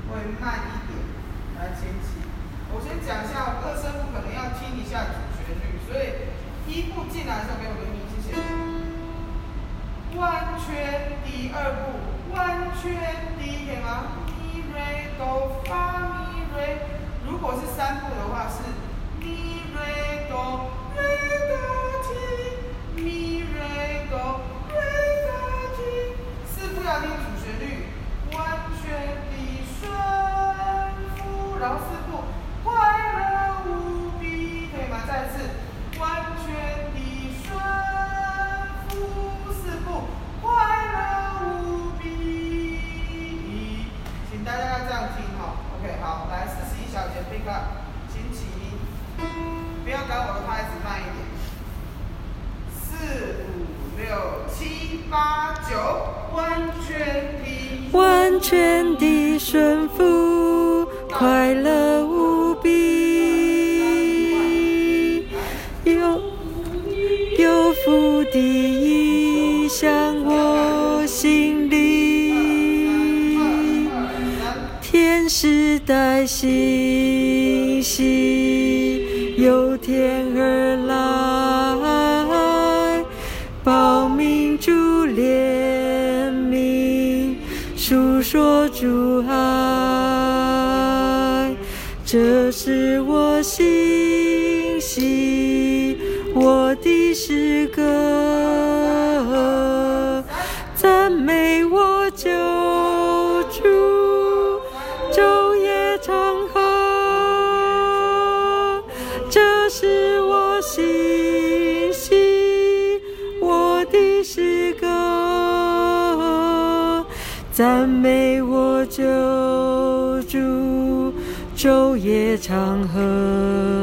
会慢一点。来前期，我先讲一下二声部可能要听一下主旋律，所以一部进来的时候给我个咪，谢谢。完全第二部，完全第，可以吗？咪瑞哆发咪瑞，如果是三部的话是咪瑞哆瑞哆提，咪瑞哆瑞哆提。四部要听主旋律，完全的顺服，然后四部快乐无比，可以吗？再次，完全的顺服，四部快乐无比。请大家要这样听哈 ，OK， 好，来41小节 pick up， 请起，不要赶我的拍子，慢一点。4、5、6、7、8、9， 完全的顺服，快乐无比，有福的意向我心里，天使带信息由天而来，报名主怜悯，述说主爱，这是我信息，我的诗歌，赞美我救主，昼夜唱和，这是我信息，我的诗歌，赞美我救主，昼夜唱和。